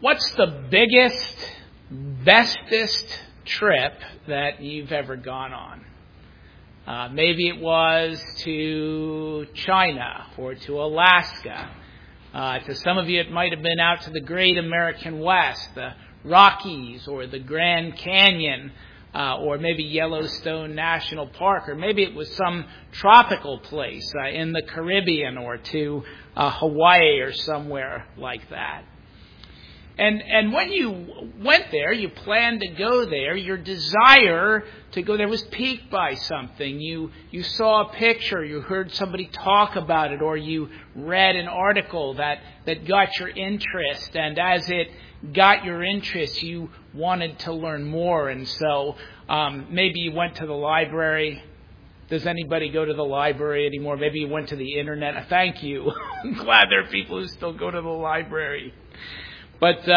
What's the biggest, bestest trip that you've ever gone on? Maybe it was to China or to Alaska. To some of you, it might have been out to the Great American West, the Rockies or the Grand Canyon, or maybe Yellowstone National Park, or maybe it was some tropical place in the Caribbean or to Hawaii or somewhere like that. And when you went there, you planned to go there, your desire to go there was piqued by something. You saw a picture, you heard somebody talk about it, or you read an article that got your interest. And as it got your interest, you wanted to learn more. And so maybe you went to the library. Does anybody go to the library anymore? Maybe you went to the internet. Thank you. I'm glad there are people who still go to the library. But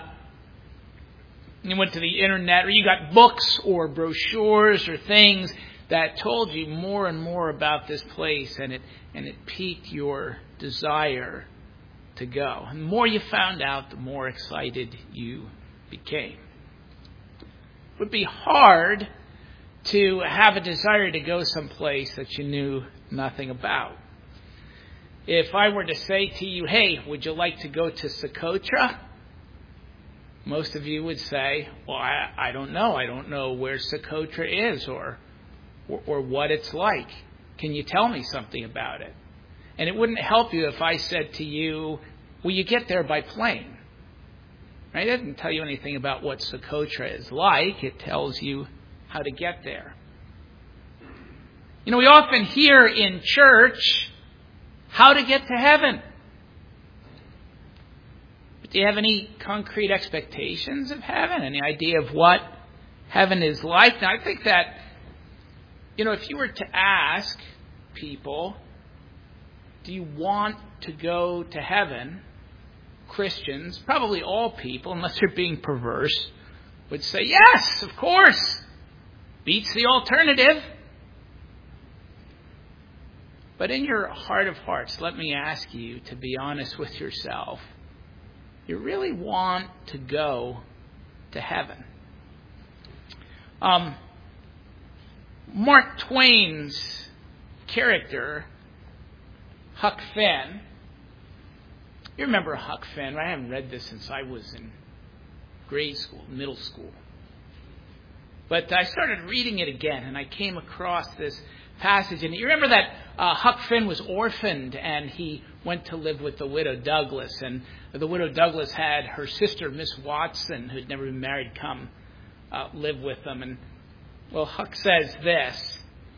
you went to the internet, or you got books or brochures or things that told you more and more about this place, and it piqued your desire to go. And the more you found out, the more excited you became. It would be hard to have a desire to go someplace that you knew nothing about. If I were to say to you, hey, would you like to go to Socotra? Most of you would say, well, I don't know. I don't know where Socotra is or what it's like. Can you tell me something about it? And it wouldn't help you if I said to you, well, you get there by plane. Right? It doesn't tell you anything about what Socotra is like. It tells you how to get there. You know, we often hear in church how to get to heaven. Do you have any concrete expectations of heaven? Any idea of what heaven is like? Now, I think that, if you were to ask people, do you want to go to heaven? Christians, probably all people, unless they're being perverse, would say, yes, of course. Beats the alternative. But in your heart of hearts, let me ask you to be honest with yourself. You really want to go to heaven. Mark Twain's character, Huck Finn. You remember Huck Finn, right? I haven't read this since I was in grade school, middle school. But I started reading it again, and I came across this passage. And you remember that Huck Finn was orphaned, and he went to live with the widow Douglas. And the widow Douglas had her sister, Miss Watson, who had never been married, come live with them. And, well, Huck says this.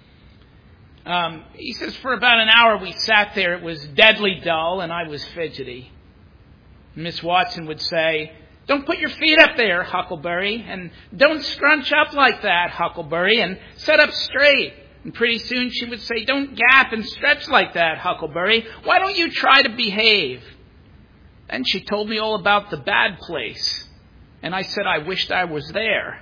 He says, for about an hour we sat there. It was deadly dull, and I was fidgety. Miss Watson would say, don't put your feet up there, Huckleberry, and don't scrunch up like that, Huckleberry, and sit up straight. And pretty soon she would say, don't gap and stretch like that, Huckleberry. Why don't you try to behave? Then she told me all about the bad place. And I said I wished I was there.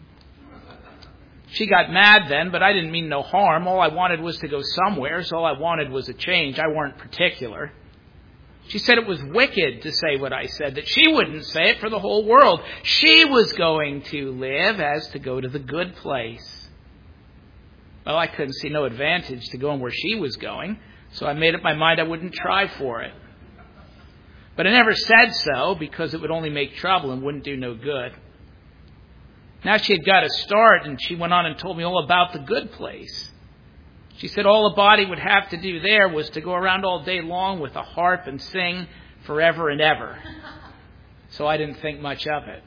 She got mad then, but I didn't mean no harm. All I wanted was to go somewhere, so all I wanted was a change. I weren't particular. She said it was wicked to say what I said, that she wouldn't say it for the whole world. She was going to live as to go to the good place. Well, I couldn't see no advantage to going where she was going, so I made up my mind I wouldn't try for it. But I never said so because it would only make trouble and wouldn't do no good. Now she had got a start, and she went on and told me all about the good place. She said all a body would have to do there was to go around all day long with a harp and sing forever and ever. So I didn't think much of it.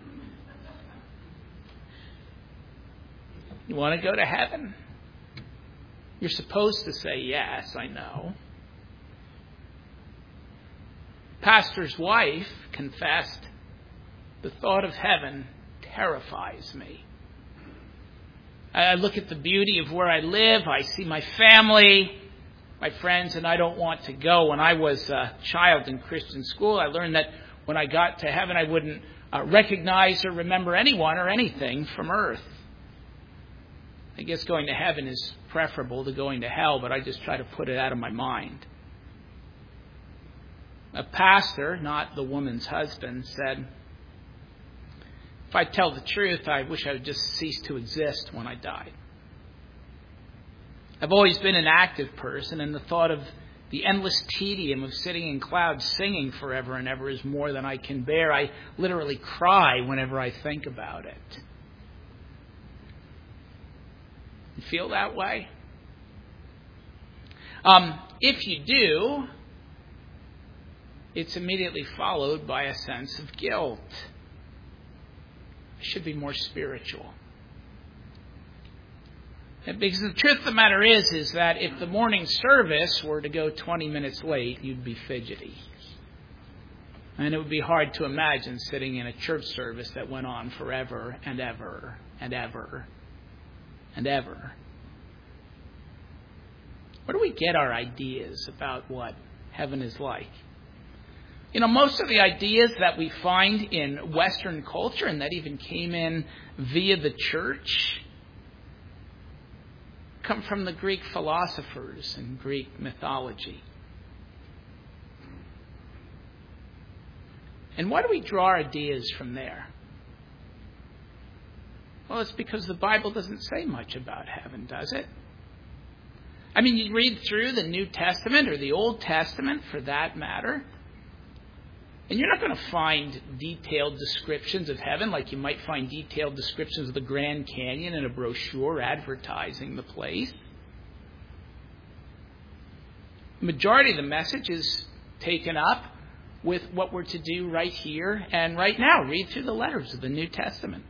You want to go to heaven? You're supposed to say yes, I know. Pastor's wife confessed, the thought of heaven terrifies me. I look at the beauty of where I live. I see my family, my friends, and I don't want to go. When I was a child in Christian school, I learned that when I got to heaven, I wouldn't recognize or remember anyone or anything from earth. I guess going to heaven is preferable to going to hell, but I just try to put it out of my mind. A pastor, not the woman's husband, said, "If I tell the truth, I wish I would just cease to exist when I died. I've always been an active person, and the thought of the endless tedium of sitting in clouds singing forever and ever is more than I can bear. I literally cry whenever I think about it." You feel that way? If you do, it's immediately followed by a sense of guilt. It should be more spiritual. Because the truth of the matter is that if the morning service were to go 20 minutes late, you'd be fidgety. And it would be hard to imagine sitting in a church service that went on forever and ever and ever and ever. Where do we get our ideas about what heaven is like? Most of the ideas that we find in Western culture and that even came in via the church come from the Greek philosophers and Greek mythology. And why do we draw our ideas from there? Well, it's because the Bible doesn't say much about heaven, does it? I mean, you read through the New Testament or the Old Testament for that matter, and you're not going to find detailed descriptions of heaven like you might find detailed descriptions of the Grand Canyon in a brochure advertising the place. The majority of the message is taken up with what we're to do right here and right now. Read through the letters of the New Testament.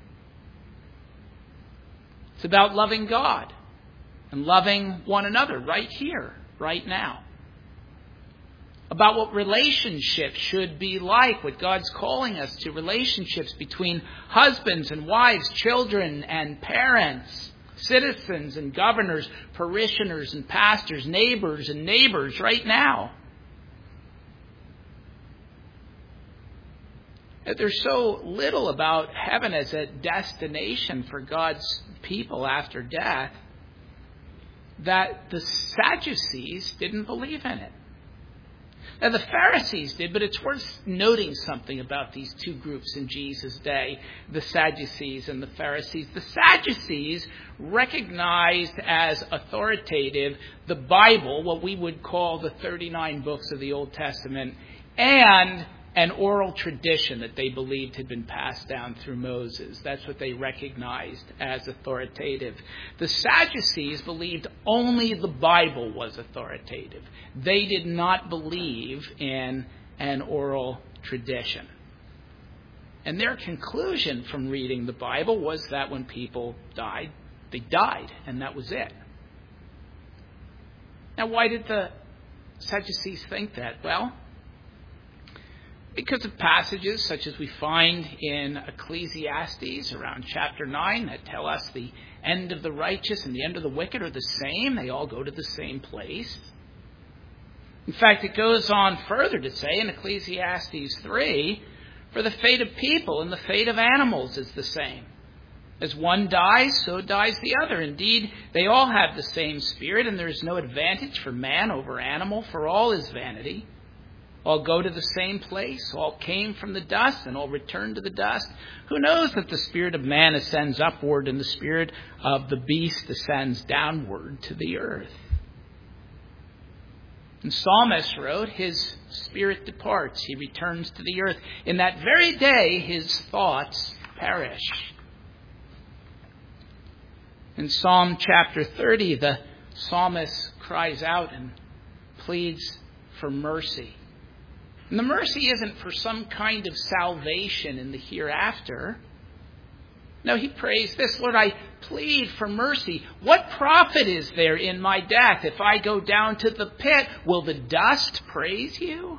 It's about loving God and loving one another right here, right now. About what relationships should be like, what God's calling us to, relationships between husbands and wives, children and parents, citizens and governors, parishioners and pastors, neighbors and neighbors right now. There's so little about heaven as a destination for God's people after death that the Sadducees didn't believe in it. Now, the Pharisees did, but it's worth noting something about these two groups in Jesus' day, the Sadducees and the Pharisees. The Sadducees recognized as authoritative the Bible, what we would call the 39 books of the Old Testament, and an oral tradition that they believed had been passed down through Moses. That's what they recognized as authoritative. The Sadducees believed only the Bible was authoritative. They did not believe in an oral tradition. And their conclusion from reading the Bible was that when people died, they died, and that was it. Now, why did the Sadducees think that? Well, because of passages such as we find in Ecclesiastes around chapter 9 that tell us the end of the righteous and the end of the wicked are the same. They all go to the same place. In fact, it goes on further to say in Ecclesiastes 3, for the fate of people and the fate of animals is the same. As one dies, so dies the other. Indeed, they all have the same spirit, and there is no advantage for man over animal, for all is vanity. All go to the same place. All came from the dust and all return to the dust. Who knows that the spirit of man ascends upward and the spirit of the beast ascends downward to the earth? And Psalmist wrote, his spirit departs. He returns to the earth. In that very day, his thoughts perish. In Psalm chapter 30, the psalmist cries out and pleads for mercy. And the mercy isn't for some kind of salvation in the hereafter. No, he prays this, Lord, I plead for mercy. What profit is there in my death? If I go down to the pit, will the dust praise you?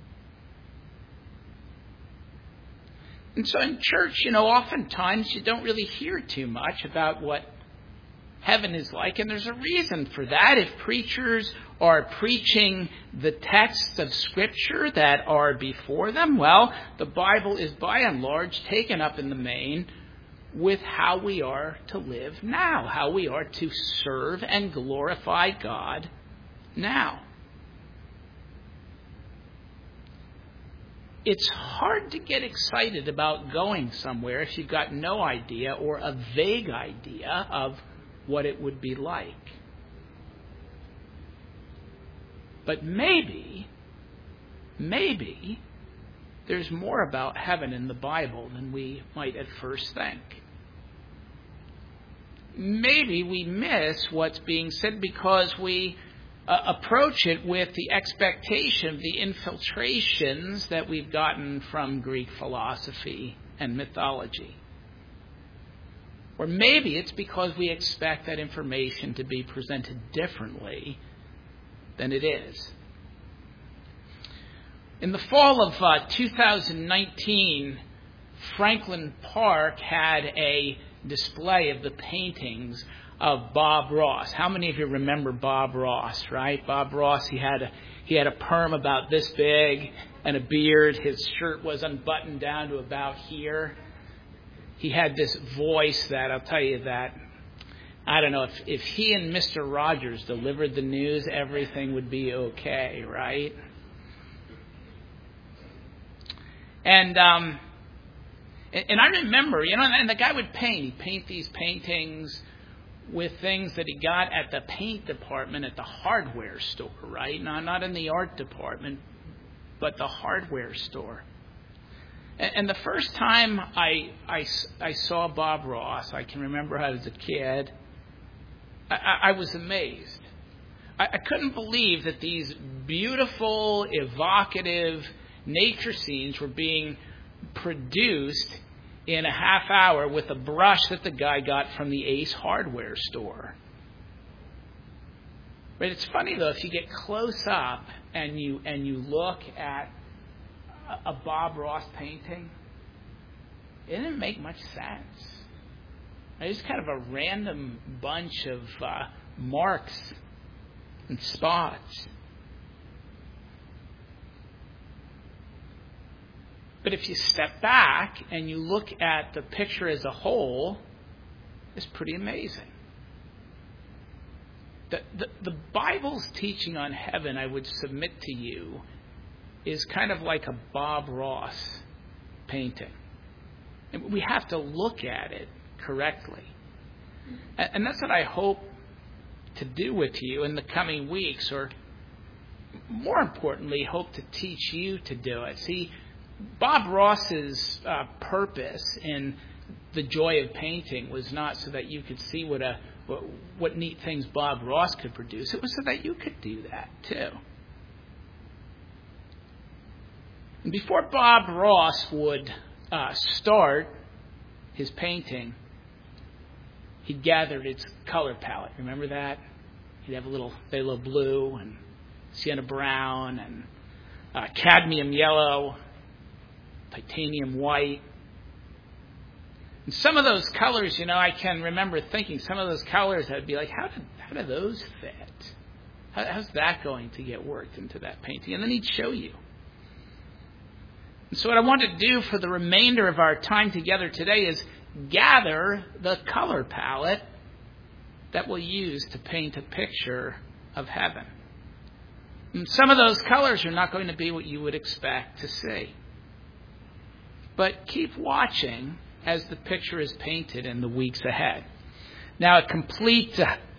And so in church, oftentimes you don't really hear too much about what heaven is like, and there's a reason for that. If preachers are preaching the texts of Scripture that are before them, well, the Bible is by and large taken up in the main with how we are to live now, how we are to serve and glorify God now. it's hard to get excited about going somewhere if you've got no idea or a vague idea of what it would be like. But maybe there's more about heaven in the Bible than we might at first think. Maybe we miss what's being said because we approach it with the expectation of the infiltrations that we've gotten from Greek philosophy and mythology. Or maybe it's because we expect that information to be presented differently than it is. In the fall of 2019, Franklin Park had a display of the paintings of Bob Ross. How many of you remember Bob Ross, right? Bob Ross, he had a perm about this big and a beard. His shirt was unbuttoned down to about here. He had this voice that, I'll tell you that, I don't know, if he and Mr. Rogers delivered the news, everything would be okay, right? And I remember, and the guy would paint. He'd paint these paintings with things that he got at the paint department at the hardware store, right? Not in the art department, but the hardware store. And the first time I saw Bob Ross, I can remember I was a kid, I was amazed. I couldn't believe that these beautiful, evocative nature scenes were being produced in a half hour with a brush that the guy got from the Ace hardware store. But it's funny though, if you get close up and you look at a Bob Ross painting, it didn't make much sense. It's just kind of a random bunch of marks and spots. But if you step back and you look at the picture as a whole, it's pretty amazing. The Bible's teaching on heaven, I would submit to you, is kind of like a Bob Ross painting. And we have to look at it correctly. And that's what I hope to do with you in the coming weeks, or more importantly, hope to teach you to do it. See, Bob Ross's purpose in the joy of painting was not so that you could see what neat things Bob Ross could produce. It was so that you could do that too. And before Bob Ross would start his painting, he'd gathered its color palette. Remember that? He'd have a little phthalo blue and sienna brown and cadmium yellow, titanium white. And some of those colors, I can remember thinking, some of those colors, I'd be like, how do those fit? How's that going to get worked into that painting? And then he'd show you. And so what I want to do for the remainder of our time together today is gather the color palette that we'll use to paint a picture of heaven. And some of those colors are not going to be what you would expect to see. But keep watching as the picture is painted in the weeks ahead. Now, a complete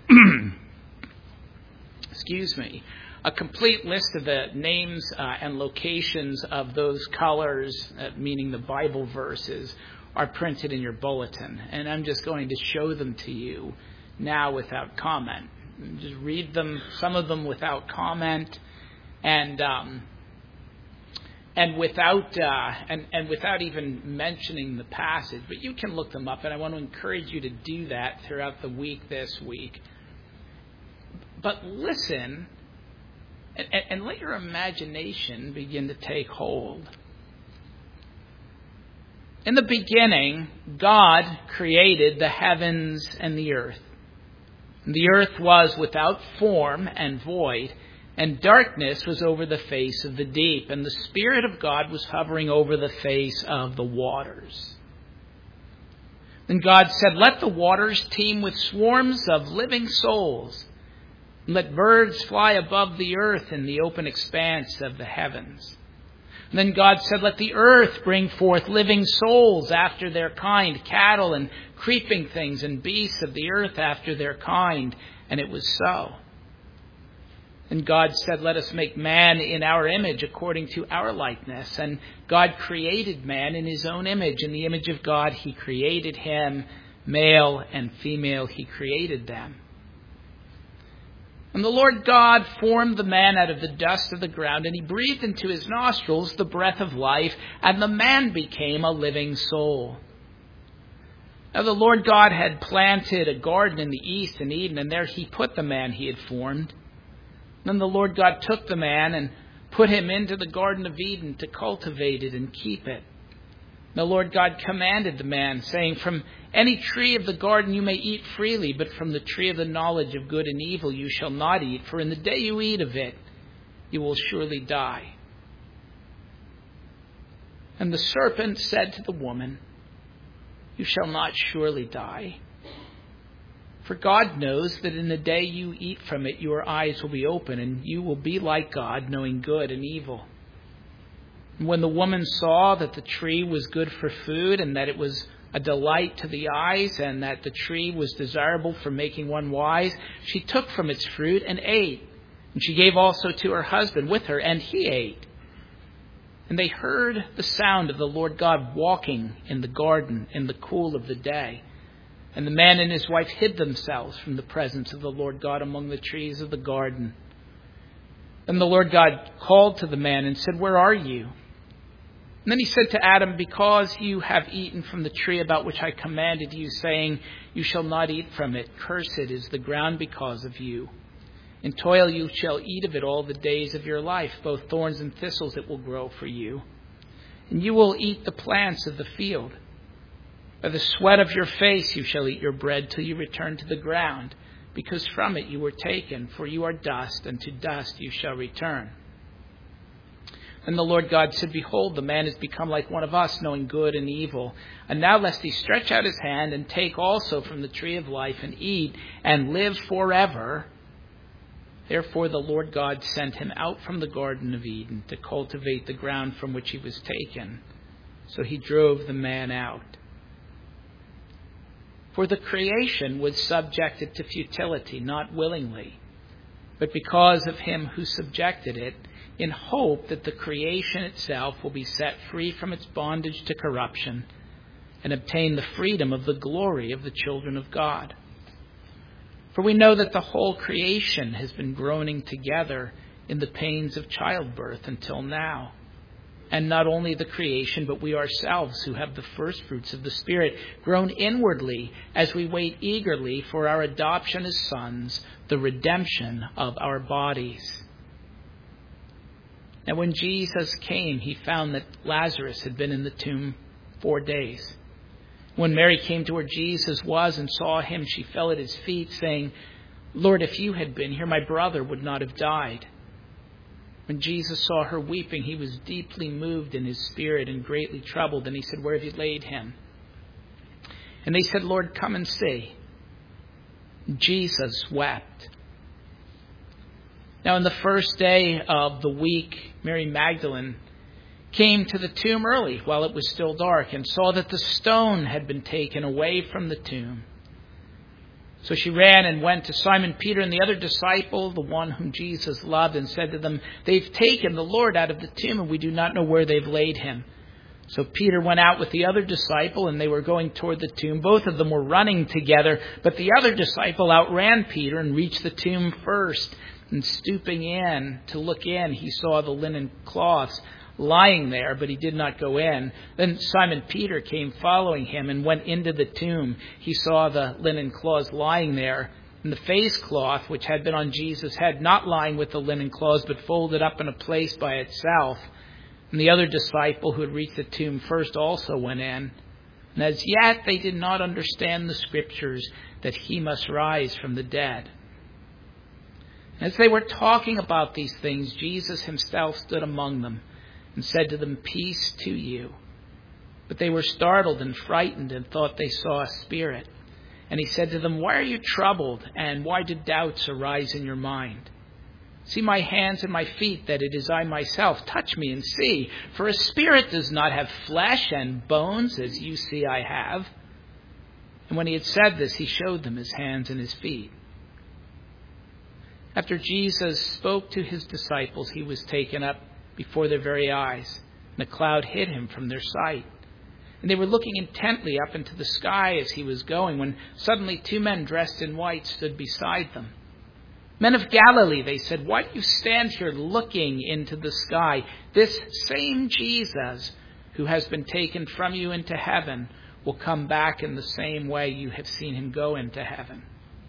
a complete list of the names and locations of those colors, meaning the Bible verses, are printed in your bulletin. And I'm just going to show them to you now without comment. Just read them, some of them without comment, and without even mentioning the passage. But you can look them up, and I want to encourage you to do that throughout the week this week. But listen and let your imagination begin to take hold. In the beginning, God created the heavens and the earth. The earth was without form and void, and darkness was over the face of the deep, and the Spirit of God was hovering over the face of the waters. Then God said, "Let the waters teem with swarms of living souls, and let birds fly above the earth in the open expanse of the heavens." And then God said, let the earth bring forth living souls after their kind, cattle and creeping things and beasts of the earth after their kind. And it was so. And God said, let us make man in our image according to our likeness. And God created man in his own image. In the image of God, he created him. Male and female, he created them. And the Lord God formed the man out of the dust of the ground, and he breathed into his nostrils the breath of life, and the man became a living soul. Now the Lord God had planted a garden in the east in Eden, and there he put the man he had formed. Then the Lord God took the man and put him into the Garden of Eden to cultivate it and keep it. The Lord God commanded the man, saying, from any tree of the garden you may eat freely, but from the tree of the knowledge of good and evil you shall not eat, for in the day you eat of it, you will surely die. And the serpent said to the woman, you shall not surely die. For God knows that in the day you eat from it, your eyes will be open, and you will be like God, knowing good and evil. And when the woman saw that the tree was good for food, and that it was a delight to the eyes, and that the tree was desirable for making one wise, she took from its fruit and ate. And she gave also to her husband with her, and he ate. And they heard the sound of the Lord God walking in the garden in the cool of the day. And the man and his wife hid themselves from the presence of the Lord God among the trees of the garden. Then the Lord God called to the man and said, where are you? And then he said to Adam, because you have eaten from the tree about which I commanded you, saying, you shall not eat from it. Cursed is the ground because of you. In toil you shall eat of it all the days of your life. Both thorns and thistles it will grow for you. And you will eat the plants of the field. By the sweat of your face you shall eat your bread till you return to the ground, because from it you were taken, for you are dust, and to dust you shall return. And the Lord God said, behold, the man is become like one of us, knowing good and evil. And now lest he stretch out his hand and take also from the tree of life and eat and live forever. Therefore the Lord God sent him out from the Garden of Eden to cultivate the ground from which he was taken. So he drove the man out. For the creation was subjected to futility, not willingly, but because of him who subjected it, in hope that the creation itself will be set free from its bondage to corruption and obtain the freedom of the glory of the children of God. For we know that the whole creation has been groaning together in the pains of childbirth until now. And not only the creation, but we ourselves who have the first fruits of the Spirit groan inwardly as we wait eagerly for our adoption as sons, the redemption of our bodies. Now when Jesus came, he found that Lazarus had been in the tomb 4 days. When Mary came to where Jesus was and saw him, she fell at his feet, saying, Lord, if you had been here, my brother would not have died. When Jesus saw her weeping, he was deeply moved in his spirit and greatly troubled. And he said, where have you laid him? And they said, Lord, come and see. Jesus wept. Now, on the first day of the week, Mary Magdalene came to the tomb early while it was still dark and saw that the stone had been taken away from the tomb. So she ran and went to Simon Peter and the other disciple, the one whom Jesus loved, and said to them, they've taken the Lord out of the tomb, and we do not know where they've laid him. So Peter went out with the other disciple, and they were going toward the tomb. Both of them were running together, but the other disciple outran Peter and reached the tomb first. And stooping in to look in, he saw the linen cloths lying there, but he did not go in. Then Simon Peter came following him and went into the tomb. He saw the linen cloths lying there, and the face cloth which had been on Jesus' head, not lying with the linen cloths, but folded up in a place by itself. And the other disciple who had reached the tomb first also went in. And as yet they did not understand the scriptures that he must rise from the dead. As they were talking about these things, Jesus himself stood among them and said to them, peace to you. But they were startled and frightened and thought they saw a spirit. And he said to them, why are you troubled, and why did doubts arise in your mind? See my hands and my feet, that it is I myself. Touch me and see. For a spirit does not have flesh and bones, as you see I have." And when he had said this, he showed them his hands and his feet. After Jesus spoke to his disciples, he was taken up before their very eyes, and a cloud hid him from their sight. And they were looking intently up into the sky as he was going, when suddenly 2 men dressed in white stood beside them. "Men of Galilee," they said, "why do you stand here looking into the sky? This same Jesus who has been taken from you into heaven will come back in the same way you have seen him go into heaven."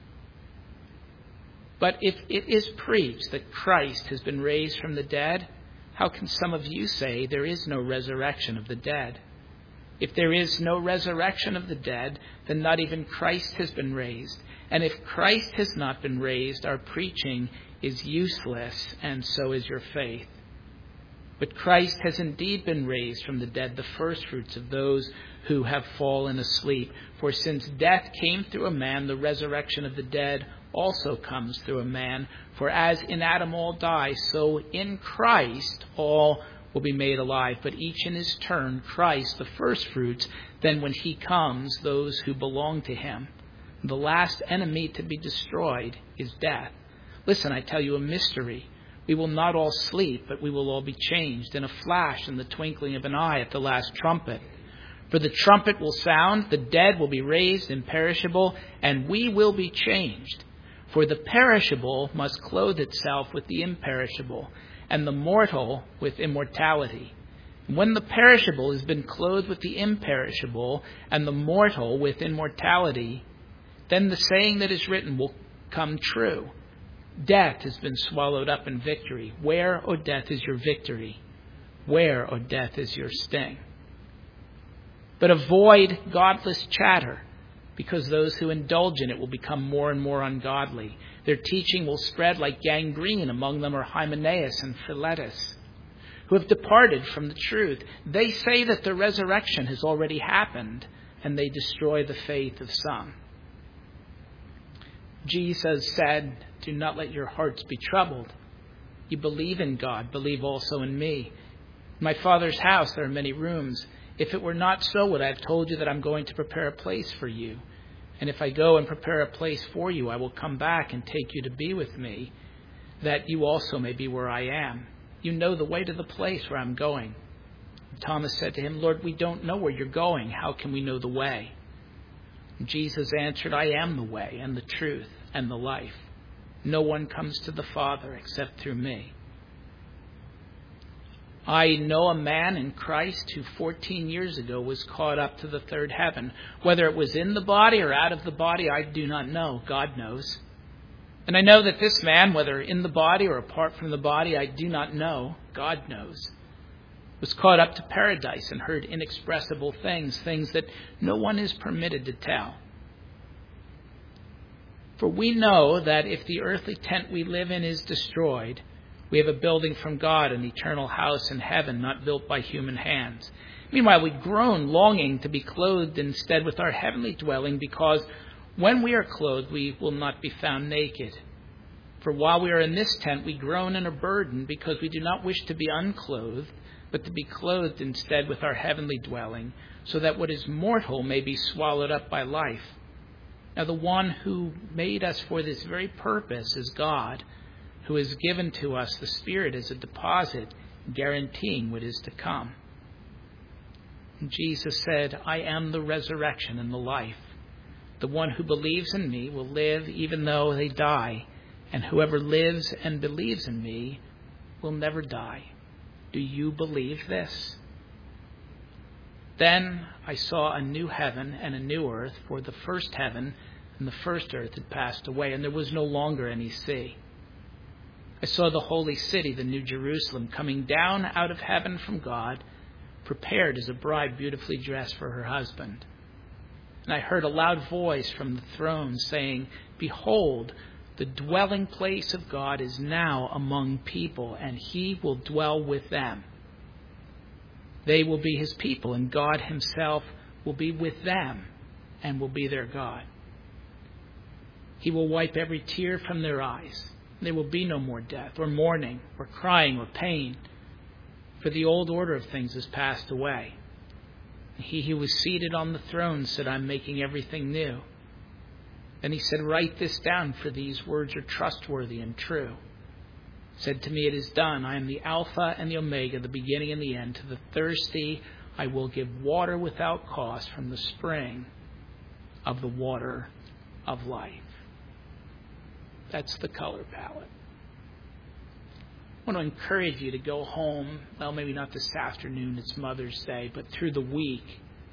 But if it is preached that Christ has been raised from the dead, how can some of you say there is no resurrection of the dead? If there is no resurrection of the dead, then not even Christ has been raised. And if Christ has not been raised, our preaching is useless, and so is your faith. But Christ has indeed been raised from the dead, the firstfruits of those who have fallen asleep. For since death came through a man, the resurrection of the dead also comes through a man. For as in Adam all die, so in Christ all will be made alive, but each in his turn, Christ the firstfruits, then when he comes, those who belong to him. The last enemy to be destroyed is death. Listen, I tell you a mystery. We will not all sleep, but we will all be changed in a flash, in the twinkling of an eye, at the last trumpet. For the trumpet will sound, the dead will be raised imperishable, and we will be changed. For the perishable must clothe itself with the imperishable, and the mortal with immortality. And when the perishable has been clothed with the imperishable, and the mortal with immortality, then the saying that is written will come true. Death has been swallowed up in victory. Where, O death, is your victory? Where, O death, is your sting? But avoid godless chatter, because those who indulge in it will become more and more ungodly. Their teaching will spread like gangrene. Among them are Hymenaeus and Philetus, who have departed from the truth. They say that the resurrection has already happened, and they destroy the faith of some. Jesus said, "Do not let your hearts be troubled. You believe in God, believe also in me. In my Father's house there are many rooms. If it were not so, would I have told you that I'm going to prepare a place for you? And if I go and prepare a place for you, I will come back and take you to be with me, that you also may be where I am. You know the way to the place where I'm going." And Thomas said to him, "Lord, we don't know where you're going. How can we know the way?" And Jesus answered, "I am the way and the truth and the life. No one comes to the Father except through me." I know a man in Christ who 14 years ago was caught up to the third heaven. Whether it was in the body or out of the body, I do not know. God knows. And I know that this man, whether in the body or apart from the body, I do not know. God knows. Was caught up to paradise and heard inexpressible things that no one is permitted to tell. For we know that if the earthly tent we live in is destroyed, we have a building from God, an eternal house in heaven, not built by human hands. Meanwhile, we groan, longing to be clothed instead with our heavenly dwelling, because when we are clothed, we will not be found naked. For while we are in this tent, we groan and are burdened, because we do not wish to be unclothed, but to be clothed instead with our heavenly dwelling, so that what is mortal may be swallowed up by life. Now the one who made us for this very purpose is God, who has given to us the Spirit as a deposit, guaranteeing what is to come. And Jesus said, "I am the resurrection and the life. The one who believes in me will live even though they die, and whoever lives and believes in me will never die." Do you believe this? Then I saw a new heaven and a new earth, for the first heaven and the first earth had passed away, and there was no longer any sea. I saw the holy city, the New Jerusalem, coming down out of heaven from God, prepared as a bride beautifully dressed for her husband. And I heard a loud voice from the throne saying, "Behold, the dwelling place of God is now among people, and he will dwell with them. They will be his people, and God himself will be with them and will be their God. He will wipe every tear from their eyes. There will be no more death, or mourning, or crying, or pain, for the old order of things has passed away. He who was seated on the throne said, I'm making everything new. And he said, write this down, for these words are trustworthy and true. Said to me, it is done. I am the Alpha and the Omega, the beginning and the end. To the thirsty, I will give water without cost from the spring of the water of life. That's the color palette. I want to encourage you to go home, well, maybe not this afternoon, it's Mother's Day, but through the week,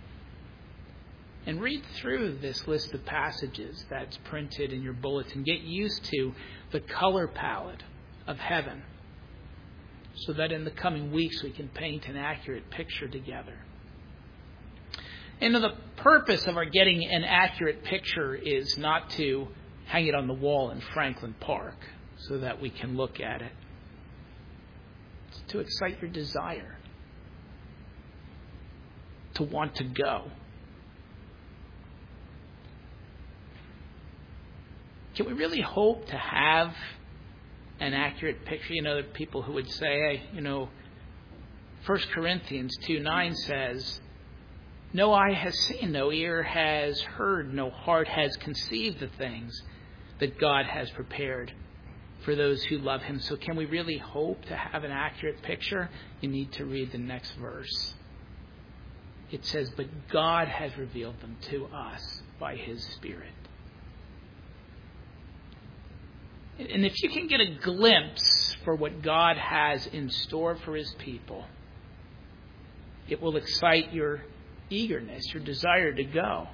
and read through this list of passages that's printed in your bulletin. Get used to the color palette of heaven so that in the coming weeks we can paint an accurate picture together. And the purpose of our getting an accurate picture is not to hang it on the wall in Franklin Park so that we can look at it. It's to excite your desire, to want to go. Can we really hope to have an accurate picture? There are people who would say, 1 Corinthians 2:9 says, no eye has seen, no ear has heard, no heart has conceived the things that God has prepared for those who love him. So can we really hope to have an accurate picture? You need to read the next verse. It says, but God has revealed them to us by his Spirit. And if you can get a glimpse for what God has in store for his people, it will excite your eagerness, your desire to go.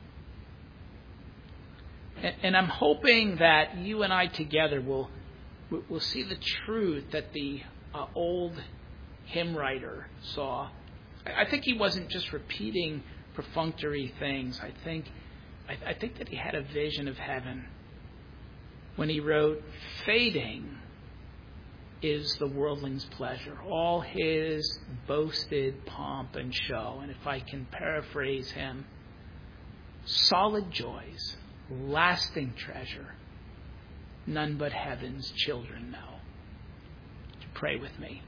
And I'm hoping that you and I together will see the truth that the old hymn writer saw. I think he wasn't just repeating perfunctory things. I think that he had a vision of heaven when he wrote, fading is the worldling's pleasure, all his boasted pomp and show. And if I can paraphrase him, solid joys, lasting treasure, none but heaven's children know. Pray with me.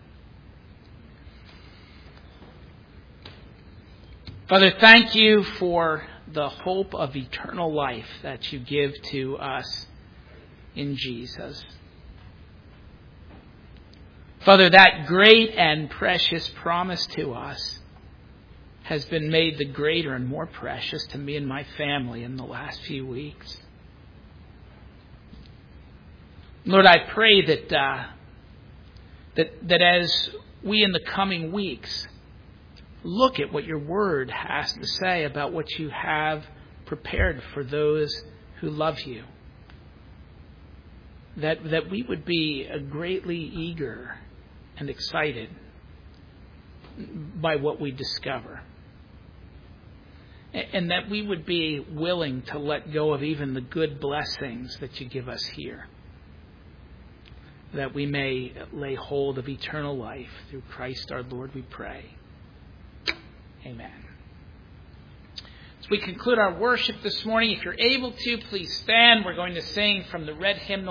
Father, thank you for the hope of eternal life that you give to us in Jesus. Father, that great and precious promise to us has been made the greater and more precious to me and my family in the last few weeks. Lord, I pray that as we in the coming weeks look at what your word has to say about what you have prepared for those who love you, that we would be greatly eager and excited by what we discover. And that we would be willing to let go of even the good blessings that you give us here, that we may lay hold of eternal life through Christ our Lord, we pray. Amen. As we conclude our worship this morning, if you're able to, please stand. We're going to sing from the red hymnal.